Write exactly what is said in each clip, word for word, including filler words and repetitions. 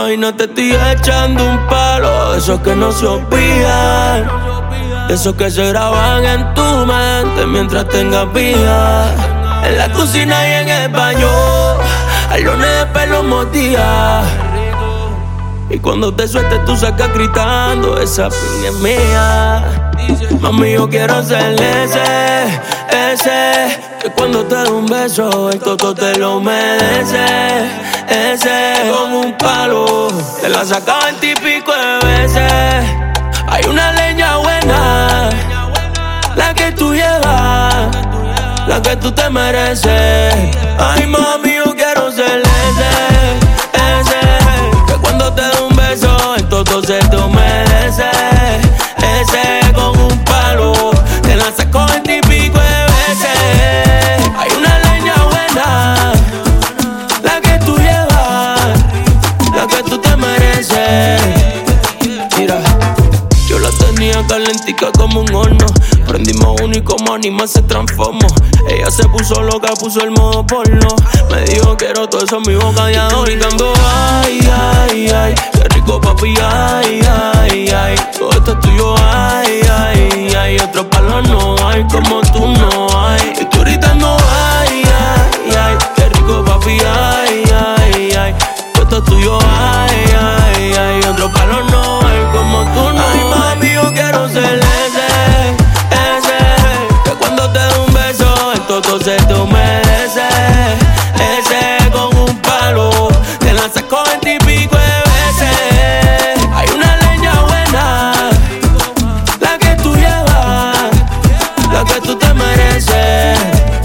Imagínate, te estoy echando un palo, esos que no se olvidan, esos que se graban en tu mente mientras tengas vida. En la cocina y en el baño, alones de pelo mordía. Y cuando te sueltes tú sacas gritando, esa piña es mía. Mami, yo quiero ser ese, ese que cuando te da un beso el toto te lo humedece. Ese con un palo te la sacaba veintipico de veces. Hay una leña buena, la que tú llevas, la que tú te mereces. Ay, mami, yo quiero ser ese, ese que cuando te da un beso el toto se te humedece. Ese con un palo te la sacó veintipico de veces. Hay una leña buena, la que tú llevas, la que tú te mereces. Mira, yo la tenía calentica como un horno. Prendimos uno y como animal se transformó. Ella se puso loca, puso el modo porno. Me dijo quiero todo eso en mi boca y ahora gritando ay, ay, ay. Qué rico papi, ay, ay, ay. Todo esto es tuyo, ay, ay, ay. Otro palo no hay, como tú no hay. Y tú gritando ay, ay, ay. Qué rico papi, ay, ay, ay. Todo esto es tuyo, ay, ay, ay. Otro palo no hay, como tú no hay. Ay, mami, yo quiero ser todo se te humedece. Ese con un palo te la sacó veintipico de veces. Hay una leña buena, la que tú llevas, la que tú te mereces.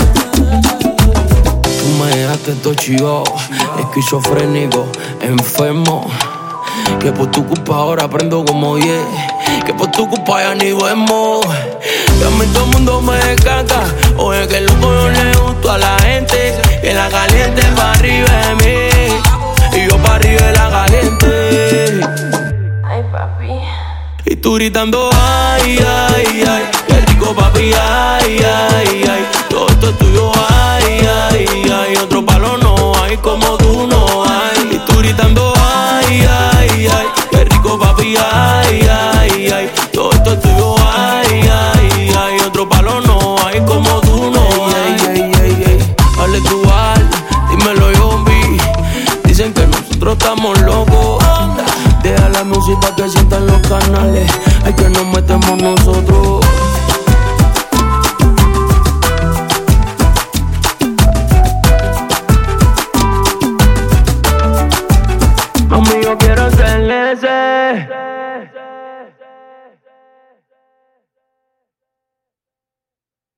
Tú me dejaste todo chivo, esquizofrénico, enfermo. Que por tu culpa ahora aprendo como diez, que por tu culpa ya ni duermo. Que a mí todo el mundo me descaca. Oye, que loco yo le gusto a la gente, que la caliente pa' arriba de mí y yo pa' arriba de la caliente. Ay, papi. Y tú gritando ay, ay, ay. Qué rico papi, ay, ay, ay. Todo esto es tuyo, ay, ay, ay. Otro palo no hay, como tú no hay. Y tú gritando ay, ay, ay. Qué rico papi, ay, ay, ay. Todo esto es tuyo, ay, ay, ay. Otro palo no hay, como tú no hay. Ey, ey, ey, ey. Dale tu al, dímelo yo vi. Dicen que nosotros estamos locos. Deja la música que sientan los canales. Ay, que nos metemos nosotros. Mami, yo quiero ser ese